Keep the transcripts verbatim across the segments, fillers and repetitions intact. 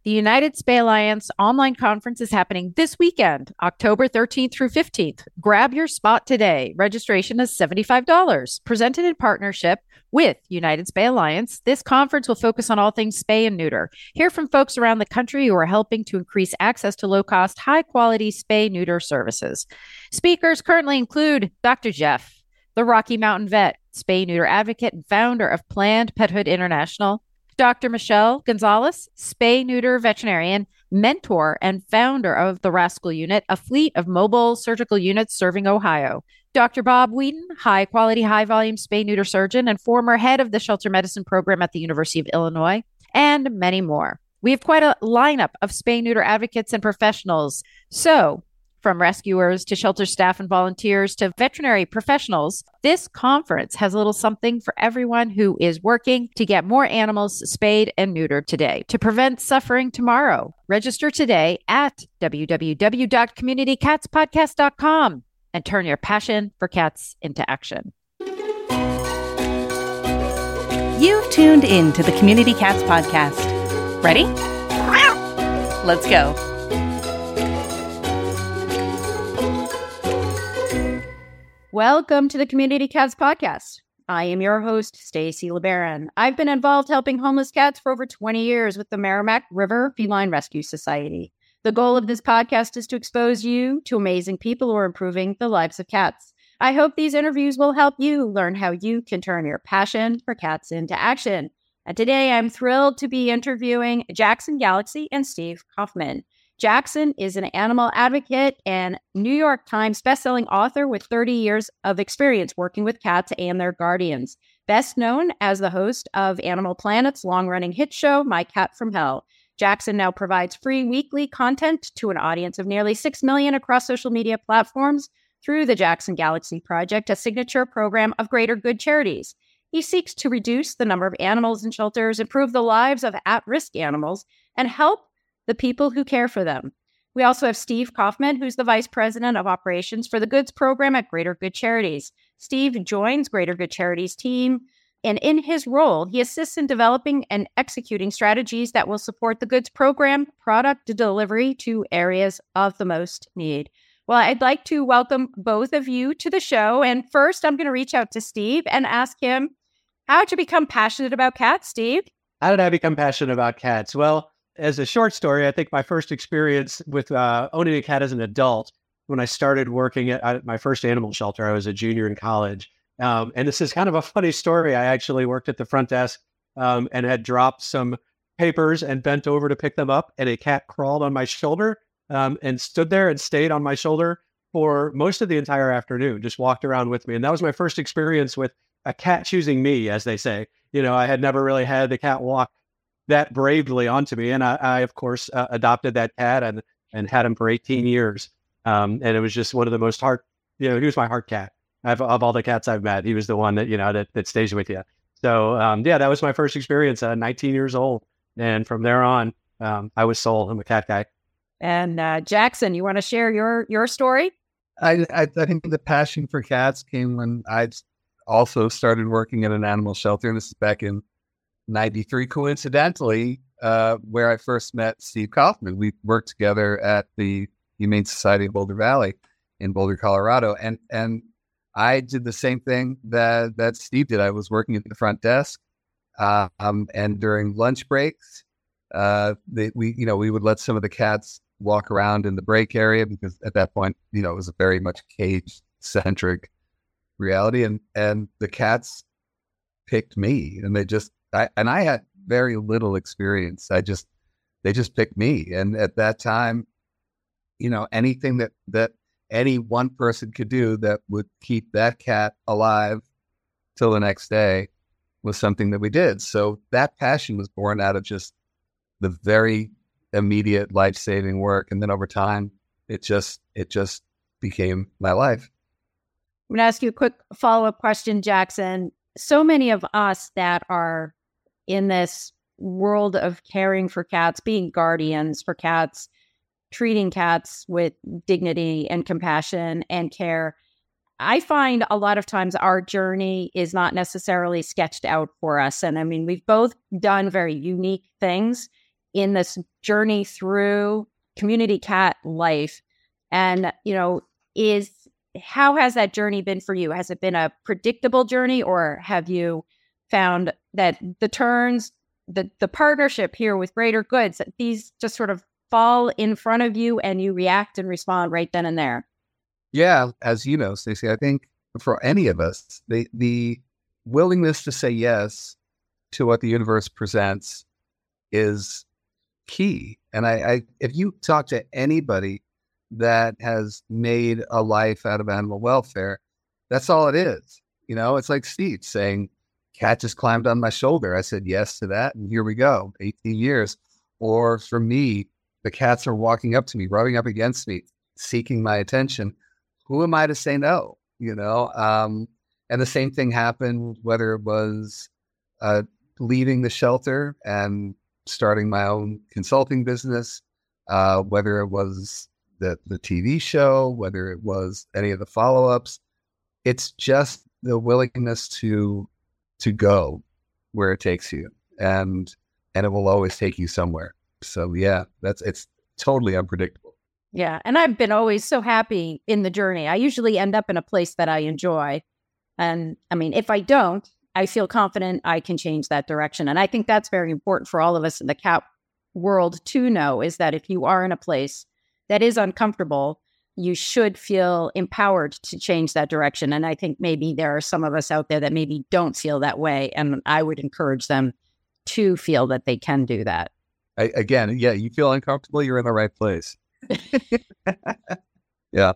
The United Spay Alliance online conference is happening this weekend, October thirteenth through fifteenth. Grab your spot today. Registration is seventy-five dollars. Presented in partnership with United Spay Alliance, this conference will focus on all things spay and neuter. Hear from folks around the country who are helping to increase access to low-cost, high-quality spay-neuter services. Speakers currently include Doctor Jeff, the Rocky Mountain vet, spay-neuter advocate and founder of Planned Pethood International; Doctor Michelle Gonzalez, spay-neuter veterinarian, mentor, and founder of the Rascal Unit, a fleet of mobile surgical units serving Ohio; Doctor Bob Whedon, high-quality, high-volume spay-neuter surgeon and former head of the shelter medicine program at the University of Illinois, and many more. We have quite a lineup of spay-neuter advocates and professionals. So, from rescuers to shelter staff and volunteers to veterinary professionals, this conference has a little something for everyone who is working to get more animals spayed and neutered today to prevent suffering tomorrow. Register today at w w w dot community cats podcast dot com and turn your passion for cats into action. You've tuned in to the Community Cats Podcast. Ready? Let's go. Welcome to the Community Cats Podcast. I am your host, Stacy LeBaron. I've been involved helping homeless cats for over twenty years with the Merrimack River Feline Rescue Society. The goal of this podcast is to expose you to amazing people who are improving the lives of cats. I hope these interviews will help you learn how you can turn your passion for cats into action. And today I'm thrilled to be interviewing Jackson Galaxy and Steve Kaufman. Jackson is an animal advocate and New York Times bestselling author with thirty years of experience working with cats and their guardians. Best known as the host of Animal Planet's long-running hit show, My Cat from Hell. Jackson now provides free weekly content to an audience of nearly six million across social media platforms through the Jackson Galaxy Project, a signature program of greater good charities. He seeks to reduce the number of animals in shelters, improve the lives of at-risk animals, and help the people who care for them. We also have Steve Kaufman, who's the Vice President of Operations for the Goods Program at Greater Good Charities. Steve joins Greater Good Charities team, and in his role, he assists in developing and executing strategies that will support the Goods Program product delivery to areas of the most need. Well, I'd like to welcome both of you to the show, and first I'm going to reach out to Steve and ask him, how did you become passionate about cats, Steve? How did I become passionate about cats? Well, as a short story, I think my first experience with uh, owning a cat as an adult, when I started working at, at my first animal shelter, I was a junior in college. Um, and this is kind of a funny story. I actually worked at the front desk um, and had dropped some papers and bent over to pick them up. And a cat crawled on my shoulder um, and stood there and stayed on my shoulder for most of the entire afternoon, just walked around with me. And that was my first experience with a cat choosing me, as they say. You know, I had never really had the cat walk that bravely onto me. And I, I of course, uh, adopted that cat and, and had him for eighteen years. Um, and it was just one of the most heart, you know, he was my heart cat. I've, of all the cats I've met, he was the one that, you know, that, that stays with you. So, um, yeah, that was my first experience at nineteen years old. And from there on, um, I was sold. I'm a cat guy. And uh, Jackson, you want to share your, your story? I, I, I think the passion for cats came when I also started working at an animal shelter. And this is back in ninety-three, coincidentally, uh, where I first met Steve Kaufman. We worked together at the Humane Society of Boulder Valley in Boulder, Colorado. And and I did the same thing that, that Steve did. I was working at the front desk. Uh, um, and during lunch breaks, uh, they, we, you know, we would let some of the cats walk around in the break area because at that point, you know, it was a very much cage-centric reality. And, and the cats picked me and they just, I, and I had very little experience. I just, they just picked me. And at that time, you know, anything that, that any one person could do that would keep that cat alive till the next day was something that we did. So that passion was born out of just the very immediate life-saving work. And then over time, it just, it just became my life. I'm going to ask you a quick follow-up question, Jackson. So many of us that are in this world of caring for cats, being guardians for cats, treating cats with dignity and compassion and care, I find a lot of times our journey is not necessarily sketched out for us. And I mean, we've both done very unique things in this journey through community cat life. And, you know, is how has that journey been for you? Has it been a predictable journey, or have you found that the turns, the, the partnership here with Greater Goods, that these just sort of fall in front of you and you react and respond right then and there? Yeah, as you know, Stacey, I think for any of us, the the willingness to say yes to what the universe presents is key. And I, I if you talk to anybody that has made a life out of animal welfare, that's all it is. You know, it's like Steve saying, cat just climbed on my shoulder. I said yes to that, and here we go, eighteen years. Or for me, the cats are walking up to me, rubbing up against me, seeking my attention. Who am I to say no? You know, um, and the same thing happened, whether it was uh, leaving the shelter and starting my own consulting business, uh, whether it was the, the T V show, whether it was any of the follow-ups. It's just the willingness to to go where it takes you, and and it will always take you somewhere. So yeah, that's it's totally unpredictable. Yeah. And I've been always so happy in the journey. I usually end up in a place that I enjoy. And I mean, if I don't, I feel confident I can change that direction. And I think that's very important for all of us in the cat world to know, is that if you are in a place that is uncomfortable, you should feel empowered to change that direction. And I think maybe there are some of us out there that maybe don't feel that way. And I would encourage them to feel that they can do that. I, again, yeah, you feel uncomfortable, you're in the right place. Yeah.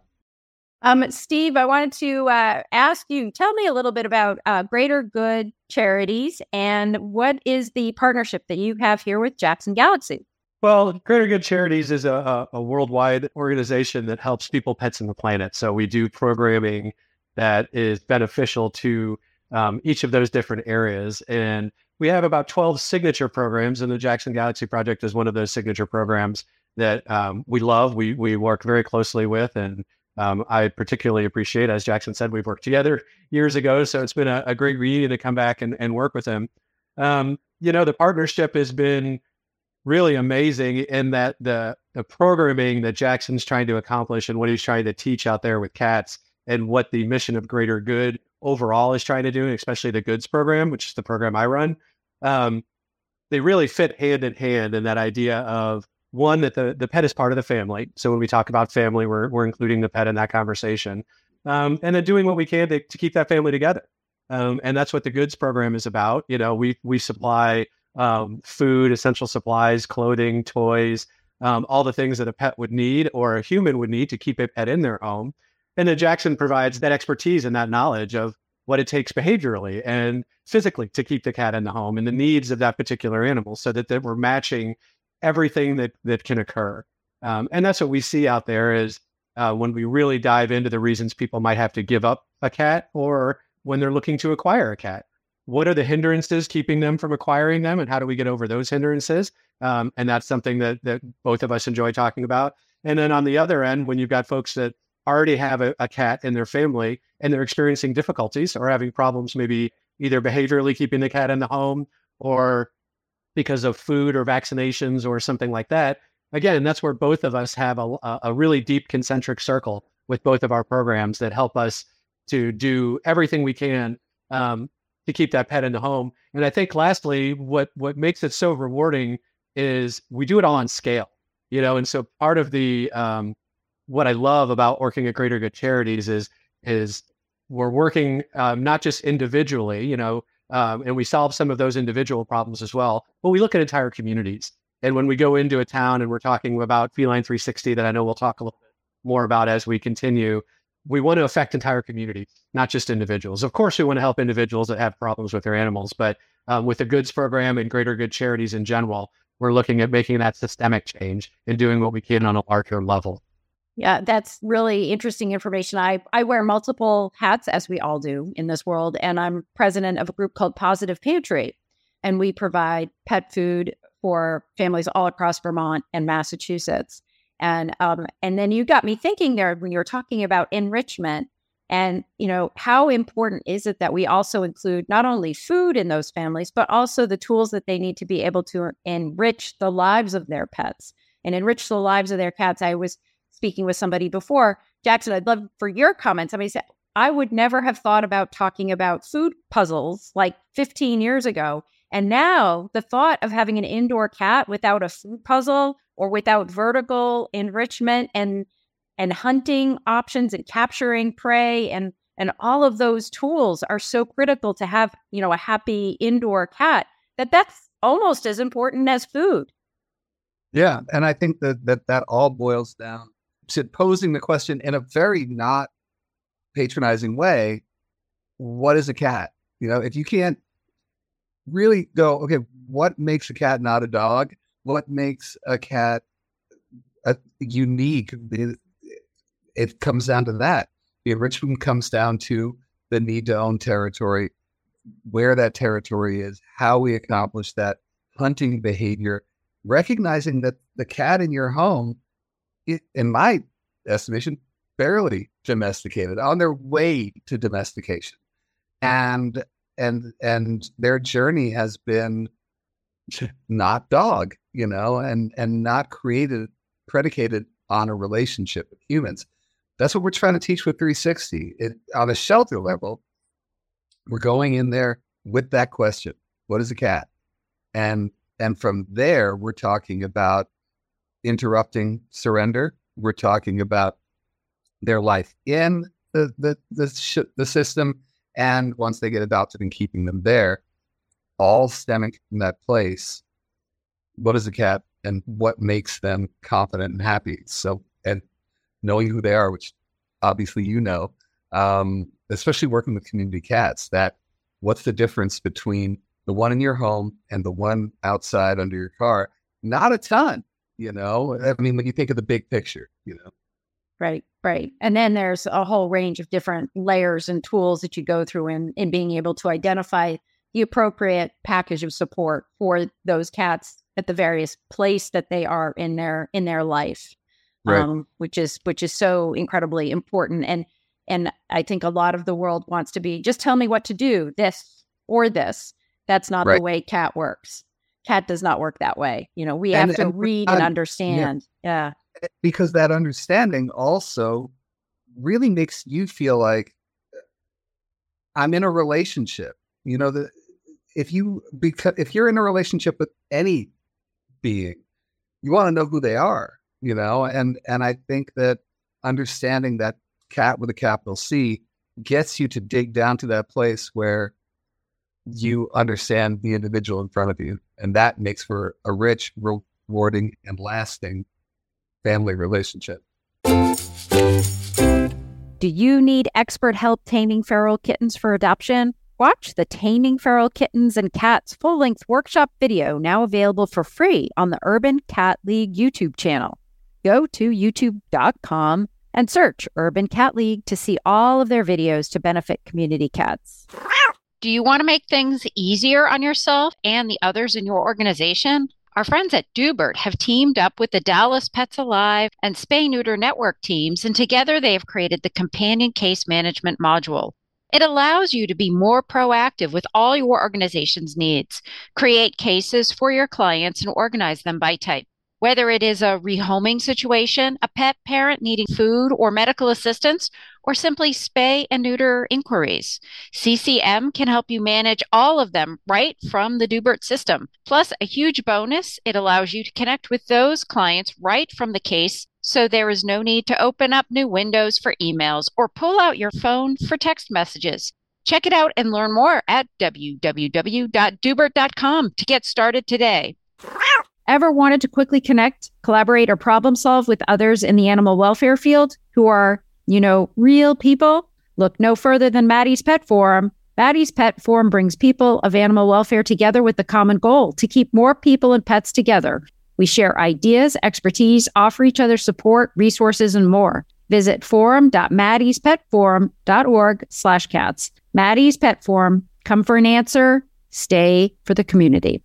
Um, Steve, I wanted to uh, ask you, tell me a little bit about uh, Greater Good Charities and what is the partnership that you have here with Jackson Galaxy? Well, Greater Good Charities is a, a worldwide organization that helps people, pets, and the planet. So we do programming that is beneficial to um, each of those different areas. And we have about twelve signature programs, and the Jackson Galaxy Project is one of those signature programs that um, we love. We we work very closely with, and um, I particularly appreciate, as Jackson said, we've worked together years ago, so it's been a, a great reunion to come back and, and work with him. Um, you know, the partnership has been really amazing in that the the programming that Jackson's trying to accomplish and what he's trying to teach out there with cats, and what the mission of Greater Good overall is trying to do, especially the Goods program, which is the program I run. Um, they really fit hand in hand in that idea of, one, that the, the pet is part of the family. So when we talk about family, we're we're including the pet in that conversation. Um, and then doing what we can to, to keep that family together. Um, and that's what the Goods program is about. You know, we we supply um, food, essential supplies, clothing, toys, um, all the things that a pet would need or a human would need to keep a pet in their home. And then Jackson provides that expertise and that knowledge of what it takes behaviorally and physically to keep the cat in the home and the needs of that particular animal, so that, that we're matching everything that that can occur. Um, and that's what we see out there is uh, when we really dive into the reasons people might have to give up a cat, or when they're looking to acquire a cat. What are the hindrances keeping them from acquiring them, and how do we get over those hindrances? Um, and that's something that that both of us enjoy talking about. And then on the other end, when you've got folks that already have a, a cat in their family and they're experiencing difficulties or having problems, maybe either behaviorally keeping the cat in the home or because of food or vaccinations or something like that. Again, that's where both of us have a, a really deep concentric circle with both of our programs that help us to do everything we can um, to keep that pet in the home. And I think lastly, what what makes it so rewarding is we do it all on scale, you know. And so part of the um, what I love about working at Greater Good Charities is is we're working um, not just individually, you know, um, and we solve some of those individual problems as well, but we look at entire communities. And when we go into a town and we're talking about Feline three sixty, that I know we'll talk a little bit more about as we continue, we want to affect entire communities, not just individuals. Of course, we want to help individuals that have problems with their animals, but um, with the Goods program and Greater Good Charities in general, we're looking at making that systemic change and doing what we can on a larger level. Yeah, that's really interesting information. I, I wear multiple hats, as we all do in this world, and I'm president of a group called Positive Pantry, and we provide pet food for families all across Vermont and Massachusetts. And um, and then you got me thinking there when you were talking about enrichment. And, you know, how important is it that we also include not only food in those families, but also the tools that they need to be able to enrich the lives of their pets and enrich the lives of their cats? I was speaking with somebody before. Jackson, I'd love for your comments. Somebody said, I would never have thought about talking about food puzzles like fifteen years ago. And now the thought of having an indoor cat without a food puzzle or without vertical enrichment and and hunting options and capturing prey and and all of those tools are so critical to have, you know, a happy indoor cat, that that's almost as important as food. Yeah. And I think that that, that all boils down to posing the question in a very not patronizing way. What is a cat? You know, if you can't really go, okay, what makes a cat not a dog? What makes a cat a unique? It, it comes down to that. The enrichment comes down to the need to own territory, where that territory is, how we accomplish that, hunting behavior, recognizing that the cat in your home, it, in my estimation, barely domesticated, on their way to domestication. And and and their journey has been not dog, you know, and and not created, predicated on a relationship with humans. That's what we're trying to teach with three sixty. It, on a shelter level, we're going in there with that question: what is a cat? And and from there, we're talking about interrupting surrender. We're talking about their life in the the the, sh- the system, and once they get adopted, and keeping them there, all stemming from that place. What is a cat, and what makes them confident and happy? So, and knowing who they are, which obviously you know, um, especially working with community cats, that what's the difference between the one in your home and the one outside under your car? Not a ton, you know. I mean, when you think of the big picture, you know. Right, right. And then there's a whole range of different layers and tools that you go through in, in being able to identify the appropriate package of support for those cats at the various place that they are in their in their life. Right. Um, which is which is so incredibly important. And and I think a lot of the world wants to be, just tell me what to do, this or this. That's not right. The way cat works. Cat does not work that way. You know, we and, have to and, read and understand. Yeah. yeah. Because that understanding also really makes you feel like I'm in a relationship. You know, the if you because if you're in a relationship with any being, you want to know who they are. You know, and and I think that understanding that cat with a capital C gets you to dig down to that place where you understand the individual in front of you. And that makes for a rich, rewarding, and lasting family relationship. Do you need expert help taming feral kittens for adoption? Watch the Taming Feral Kittens and Cats full-length workshop video, now available for free on the Urban Cat League YouTube channel. Go to youtube dot com and search Urban Cat League to see all of their videos to benefit community cats. Do you want to make things easier on yourself and the others in your organization? Our friends at Dubert have teamed up with the Dallas Pets Alive and Spay Neuter Network teams, and together they have created the Companion Case Management module. It allows you to be more proactive with all your organization's needs, create cases for your clients, and organize them by type. Whether it is a rehoming situation, a pet parent needing food or medical assistance, or simply spay and neuter inquiries, C C M can help you manage all of them right from the Dubert system. Plus, a huge bonus, it allows you to connect with those clients right from the case, so there is no need to open up new windows for emails or pull out your phone for text messages. Check it out and learn more at w w w dot dubert dot com to get started today. Ever wanted to quickly connect, collaborate, or problem solve with others in the animal welfare field who are, you know, real people? Look no further than Maddie's Pet Forum. Maddie's Pet Forum brings people of animal welfare together with the common goal to keep more people and pets together. We share ideas, expertise, offer each other support, resources, and more. Visit forum dot maddies pet forum dot org slash cats. Maddie's Pet Forum. Come for an answer. Stay for the community.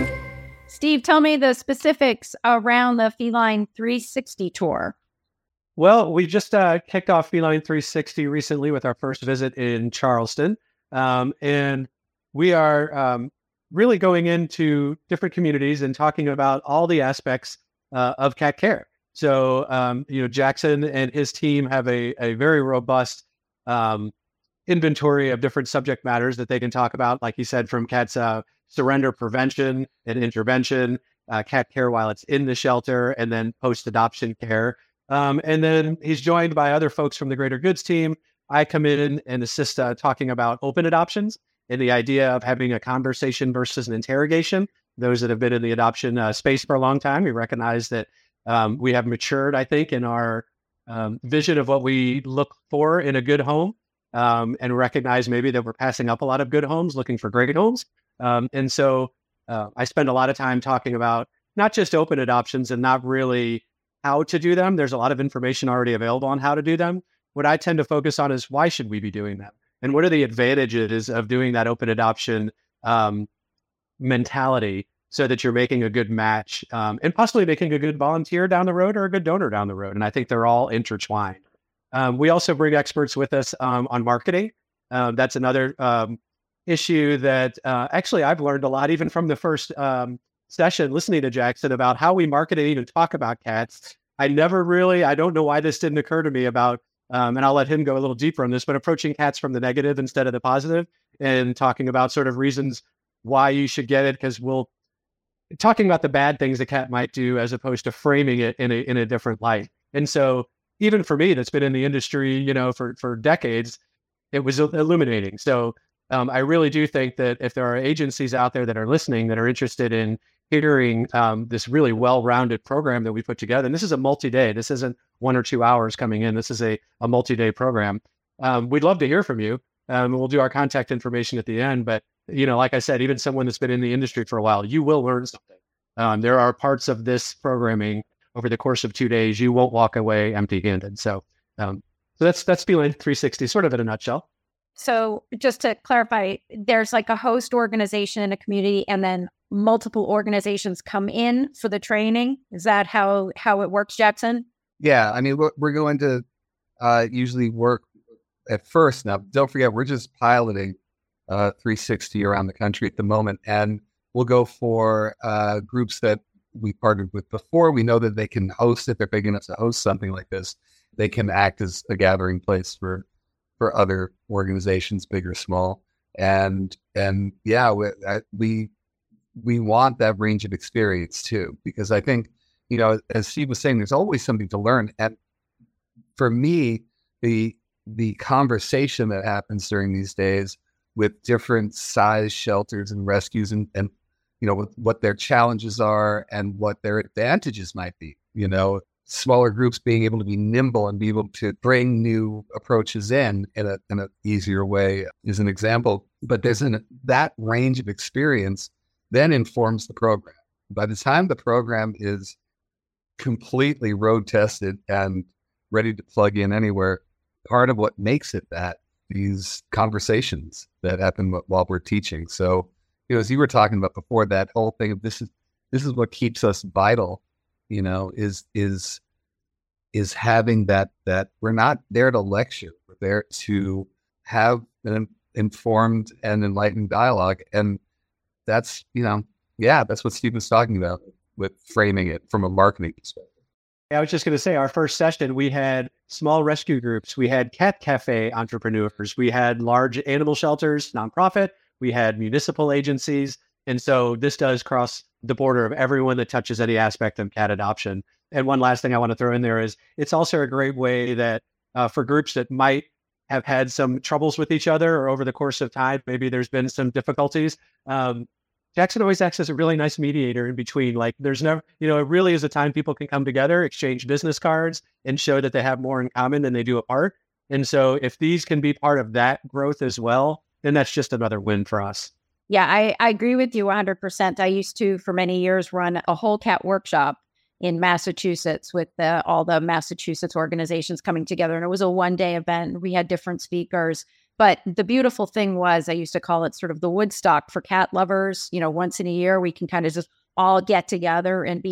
Steve, tell me the specifics around the Feline three sixty tour. Well, we just uh, kicked off Feline three sixty recently with our first visit in Charleston. Um, and we are um, really going into different communities and talking about all the aspects uh, of cat care. So, um, you know, Jackson and his team have a, a very robust um, inventory of different subject matters that they can talk about, like you said, from cats uh, surrender prevention and intervention, uh, cat care while it's in the shelter, and then post-adoption care. Um, and then he's joined by other folks from the Greater Goods team. I come in and assist uh, talking about open adoptions and the idea of having a conversation versus an interrogation. Those that have been in the adoption uh, space for a long time, we recognize that um, we have matured, I think, in our um, vision of what we look for in a good home, um, and recognize maybe that we're passing up a lot of good homes, looking for great homes. Um, and so uh, I spend a lot of time talking about not just open adoptions and not really how to do them. There's a lot of information already available on how to do them. What I tend to focus on is why should we be doing them? And what are the advantages of doing that open adoption um, mentality so that you're making a good match um, and possibly making a good volunteer down the road or a good donor down the road. And I think they're all intertwined. Um, we also bring experts with us um, on marketing. Um, that's another um, issue that uh, actually I've learned a lot, even from the first um, session, listening to Jackson about how we market and even talk about cats. I never really, I don't know why this didn't occur to me about, um, and I'll let him go a little deeper on this, but approaching cats from the negative instead of the positive and talking about sort of reasons why you should get it, because we'll, talking about the bad things a cat might do as opposed to framing it in a in a different light. And so even for me, that's been in the industry, you know, for, for decades, it was illuminating. So um, I really do think that if there are agencies out there that are listening, that are interested in hearing um, this really well-rounded program that we put together, and this is a multi-day, this isn't one or two hours coming in, this is a, a multi-day program. Um, we'd love to hear from you. Um, we'll do our contact information at the end, but you know, like I said, even someone that's been in the industry for a while, you will learn something. Um, there are parts of this programming over the course of two days, you won't walk away empty-handed. So, um, so that's that's Feline three sixty, sort of in a nutshell. So just to clarify, there's like a host organization in a community, and then multiple organizations come in for the training. Is that how how it works, Jackson? Yeah, I mean, we're, we're going to uh, usually work at first. Now, don't forget, we're just piloting uh, three sixty around the country at the moment, and we'll go for uh, groups that we partnered with before. We know that they can host it. They're big enough to host something like this. They can act as a gathering place for for other organizations, big or small. And and yeah, we we, we want that range of experience too, because I think, you know, as Steve was saying, there's always something to learn. And for me, the the conversation that happens during these days with different size shelters and rescues, and, and you know, what, what their challenges are and what their advantages might be, you know, smaller groups being able to be nimble and be able to bring new approaches in in a in an easier way is an example. But there's an that range of experience then informs the program. By the time the program is completely road tested and ready to plug in anywhere, part of what makes it that these conversations that happen while we're teaching. So, you know, as you were talking about before, that whole thing of this is this is what keeps us vital, you know, is is is having that that we're not there to lecture, we're there to have an informed and enlightened dialogue. And that's, you know, yeah, that's what Steve was talking about with framing it from a marketing perspective. I was just going to say, our first session, we had small rescue groups, we had cat cafe entrepreneurs, we had large animal shelters, nonprofit, we had municipal agencies. And so this does cross the border of everyone that touches any aspect of cat adoption. And one last thing I want to throw in there is it's also a great way that uh, for groups that might have had some troubles with each other, or over the course of time, maybe there's been some difficulties. Um, Jackson always acts as a really nice mediator in between. Like there's never, you know, it really is a time people can come together, exchange business cards, and show that they have more in common than they do apart. And so if these can be part of that growth as well, then that's just another win for us. Yeah, I, I agree with you one hundred percent. I used to, for many years, run a whole cat workshop in Massachusetts with the, all the Massachusetts organizations coming together. And it was a one-day event. We had different speakers. But the beautiful thing was, I used to call it sort of the Woodstock for cat lovers. You know, once in a year, we can kind of just all get together and be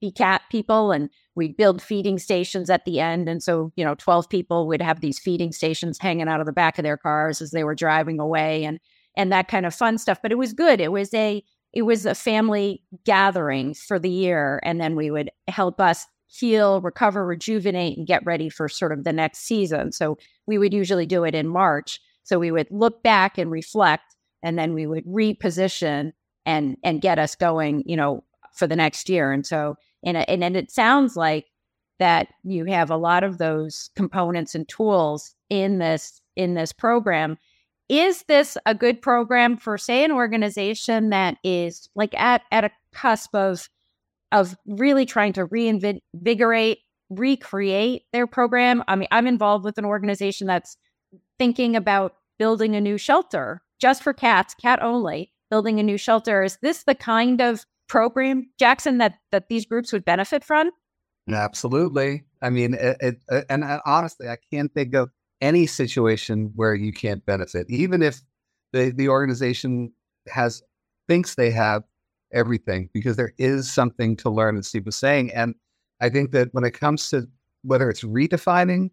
be cat people, and we'd build feeding stations at the end. And so, you know, twelve people would have these feeding stations hanging out of the back of their cars as they were driving away, and and that kind of fun stuff. But it was good. It was a it was a family gathering for the year. And then we would help us heal, recover, rejuvenate, and get ready for sort of the next season. So we would usually do it in March. So we would look back and reflect, and then we would reposition and and get us going, you know, for the next year. And so, and, and, and it sounds like that you have a lot of those components and tools in this, in this program. Is this a good program for, say, an organization that is like at, at a cusp of, of really trying to reinvigorate, recreate their program? I mean, I'm involved with an organization that's thinking about building a new shelter just for cats, cat only, building a new shelter. Is this the kind of program, Jackson, that, that these groups would benefit from? Absolutely. I mean, it, it, and honestly, I can't think of any situation where you can't benefit, even if the, the organization has thinks they have everything, because there is something to learn, as Steve was saying. And I think that when it comes to whether it's redefining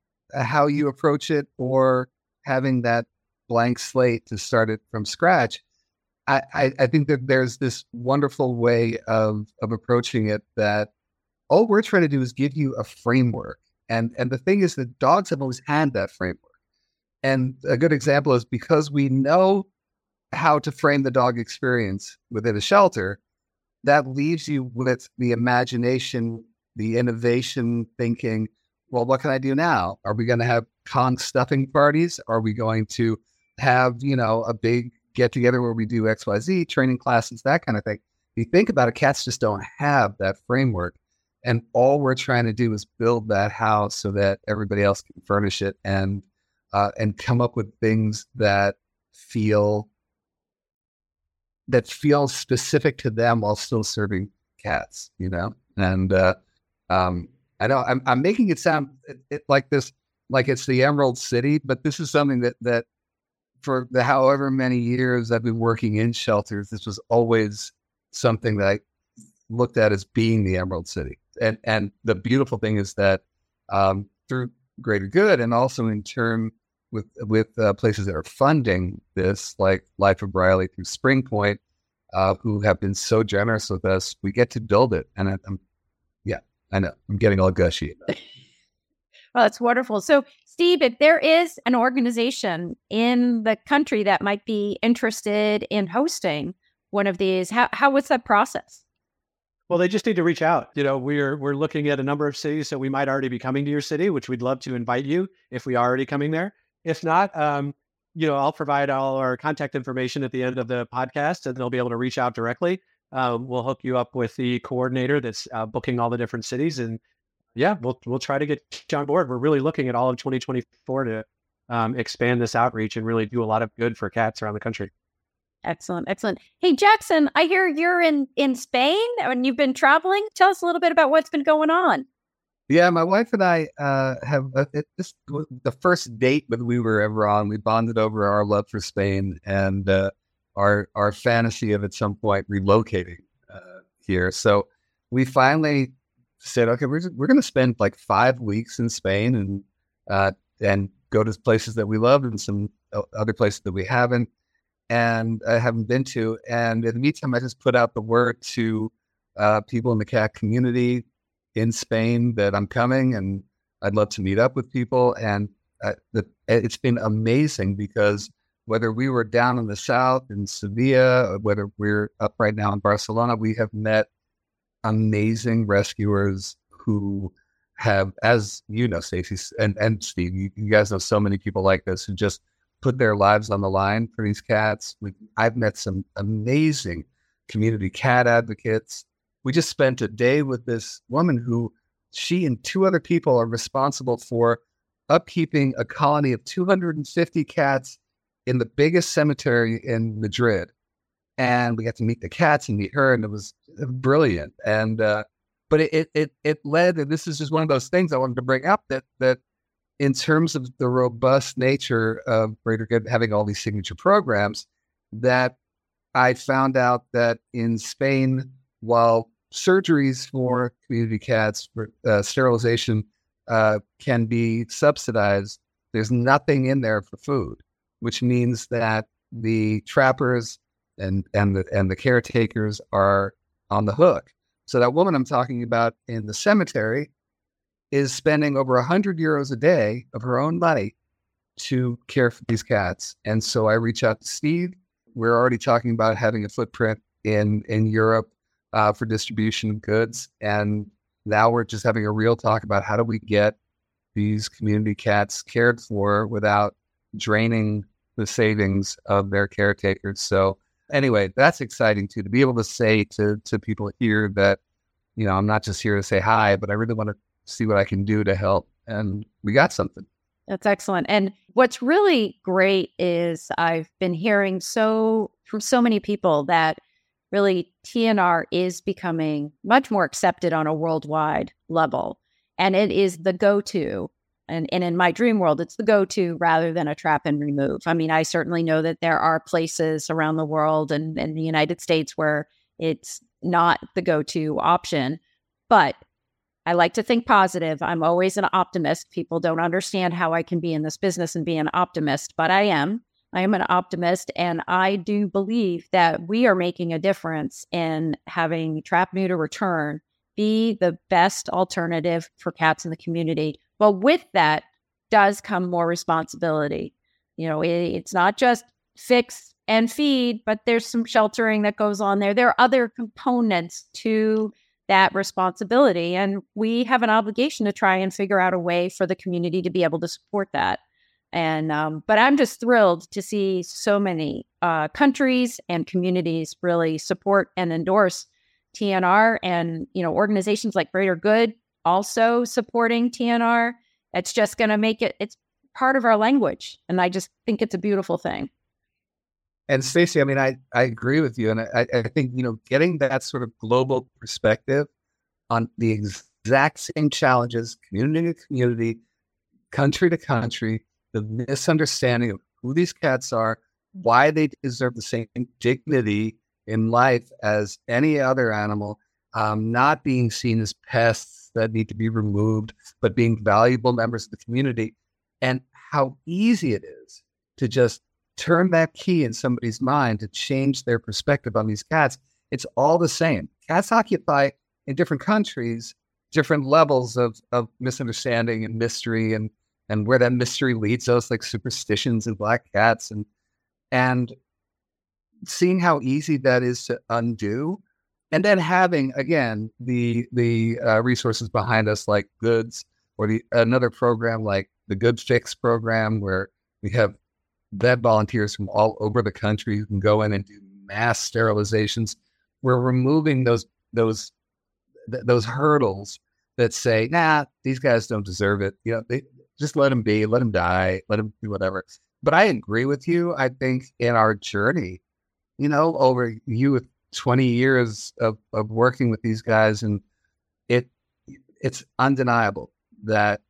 how you approach it or having that blank slate to start it from scratch, I, I, I think that there's this wonderful way of of approaching it that all we're trying to do is give you a framework. And and the thing is that dogs have always had that framework. And a good example is because we know how to frame the dog experience within a shelter, that leaves you with the imagination, the innovation thinking, well, what can I do now? Are we going to have con stuffing parties? Are we going to have, you know, a big get together where we do X Y Z, training classes, that kind of thing? If you think about it, cats just don't have that framework. And all we're trying to do is build that house so that everybody else can furnish it and uh, and come up with things that feel that feel specific to them while still serving cats, you know? And uh, um, I know I'm, I'm making it sound it, it, like this, like it's the Emerald City, but this is something that, that for the however many years I've been working in shelters, this was always something that I looked at as being the Emerald City. And and the beautiful thing is that um, through Greater Good, and also in turn with with uh, places that are funding this, like Life of Riley through Spring Point, uh, who have been so generous with us, we get to build it. And I, I'm, yeah, I know I'm getting all gushy. Well, that's wonderful. So, Steve, if there is an organization in the country that might be interested in hosting one of these, how how was that process? Well, they just need to reach out. You know, we're we're looking at a number of cities, so we might already be coming to your city, which we'd love to invite you if we are already coming there. If not, um, you know, I'll provide all our contact information at the end of the podcast, and they'll be able to reach out directly. Um, we'll hook you up with the coordinator that's uh, booking all the different cities, and yeah, we'll we'll try to get you on board. We're really looking at all of twenty twenty-four to um, expand this outreach and really do a lot of good for cats around the country. Excellent. Excellent. Hey, Jackson, I hear you're in, in Spain and you've been traveling. Tell us a little bit about what's been going on. Yeah, my wife and I uh, have uh, it, this was the first date that we were ever on. We bonded over our love for Spain and uh, our our fantasy of at some point relocating uh, here. So we finally said, okay, we're we're going to spend like five weeks in Spain and uh, and go to places that we love and some other places that we haven't. And I haven't been to. And in the meantime, I just put out the word to uh, people in the cat community in Spain that I'm coming and I'd love to meet up with people. And uh, the, it's been amazing because whether we were down in the south in Sevilla, or whether we're up right now in Barcelona, we have met amazing rescuers who have, as you know, Stacey and, and Steve, you, you guys know so many people like this who just put their lives on the line for these cats. We, I've met some amazing community cat advocates. We just spent a day with this woman who she and two other people are responsible for upkeeping a colony of two hundred fifty cats in the biggest cemetery in Madrid. And we got to meet the cats and meet her, and it was brilliant. And uh, but it, it it led, and this is just one of those things I wanted to bring up, that that in terms of the robust nature of Greater Good having all these signature programs, that I found out that in Spain, while surgeries for community cats, for uh, sterilization, uh, can be subsidized. There's nothing in there for food, which means that the trappers and and the and the caretakers are on the hook. So that woman I'm talking about in the cemetery is spending over a hundred euros a day of her own money to care for these cats. And so I reach out to Steve. We're already talking about having a footprint in in Europe uh, for distribution of goods, and now we're just having a real talk about how do we get these community cats cared for without draining the savings of their caretakers. So anyway, that's exciting too, to be able to say to to people here that, you know, I'm not just here to say hi, but I really want to see what I can do to help. And we got something. That's excellent. And what's really great is I've been hearing so from so many people that really T N R is becoming much more accepted on a worldwide level. And it is the go-to. And, and in my dream world, it's the go-to rather than a trap and remove. I mean, I certainly know that there are places around the world and in the United States where it's not the go-to option. But I like to think positive. I'm always an optimist. People don't understand how I can be in this business and be an optimist, but I am. I am an optimist, and I do believe that we are making a difference in having trap, neuter, return be the best alternative for cats in the community. But with that does come more responsibility. You know, it, it's not just fix and feed, but there's some sheltering that goes on there. There are other components to that responsibility, and we have an obligation to try and figure out a way for the community to be able to support that. And um, but I'm just thrilled to see so many uh, countries and communities really support and endorse T N R, and you know, organizations like Greater Good also supporting T N R. It's just going to make it, it's part of our language. And I just think it's a beautiful thing. And Stacey, I mean, I, I agree with you. And I, I think, you know, getting that sort of global perspective on the exact same challenges, community to community, country to country, the misunderstanding of who these cats are, why they deserve the same dignity in life as any other animal, um, not being seen as pests that need to be removed, but being valuable members of the community, and how easy it is to just turn that key in somebody's mind to change their perspective on these cats. It's all the same. Cats occupy in different countries different levels of, of misunderstanding and mystery, and and where that mystery leads us, like superstitions and black cats, and and seeing how easy that is to undo. And then having, again, the the uh, resources behind us, like Goods, or the another program like the Good Fix program, where we have vet volunteers from all over the country who can go in and do mass sterilizations. We're removing those those th- those hurdles that say, nah, these guys don't deserve it. You know, they just let them be, let them die, let them do whatever. But I agree with you. I think in our journey, you know, over you with twenty years of, of working with these guys, and it it's undeniable that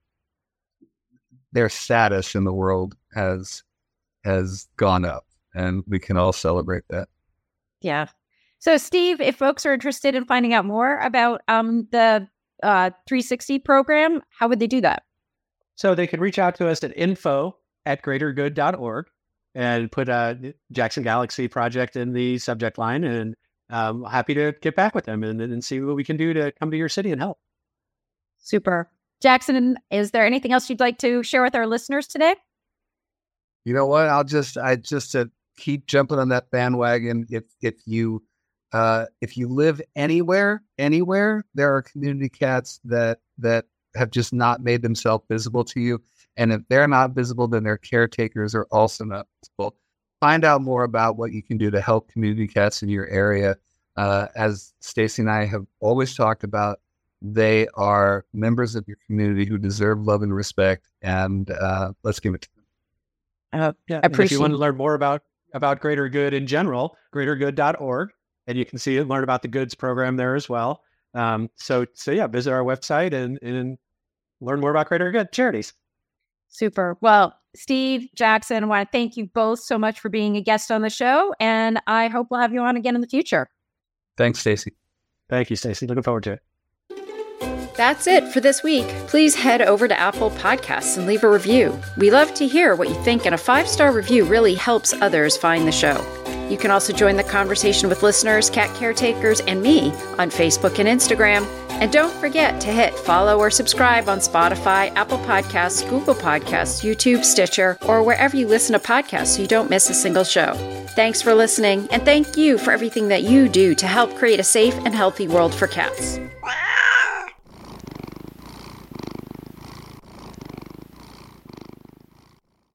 their status in the world has has gone up, and we can all celebrate that. Yeah. So Steve, if folks are interested in finding out more about um, the uh, three sixty program, how would they do that? So they can reach out to us at info at greater good dot org and put a Jackson Galaxy project in the subject line, and I'm happy to get back with them and, and see what we can do to come to your city and help. Super. Jackson, is there anything else you'd like to share with our listeners today? You know what? I'll just, I just uh, keep jumping on that bandwagon. If, if you, uh, if you live anywhere, anywhere, there are community cats that, that have just not made themselves visible to you. And if they're not visible, then their caretakers are also not visible. Find out more about what you can do to help community cats in your area. Uh, as Stacey and I have always talked about, they are members of your community who deserve love and respect, and uh, let's give it to them. Uh, yeah, I appreciate. If you want to learn more about, about Greater Good in general, greater good dot org, and you can see and learn about the Goods program there as well. Um, so, so yeah, visit our website and, and learn more about Greater Good charities. Super. Well, Steve, Jackson, I want to thank you both so much for being a guest on the show, and I hope we'll have you on again in the future. Thanks, Stacey. Thank you, Stacey. Looking forward to it. That's it for this week. Please head over to Apple Podcasts and leave a review. We love to hear what you think, and a five-star review really helps others find the show. You can also join the conversation with listeners, cat caretakers, and me on Facebook and Instagram. And don't forget to hit follow or subscribe on Spotify, Apple Podcasts, Google Podcasts, YouTube, Stitcher, or wherever you listen to podcasts so you don't miss a single show. Thanks for listening, and thank you for everything that you do to help create a safe and healthy world for cats.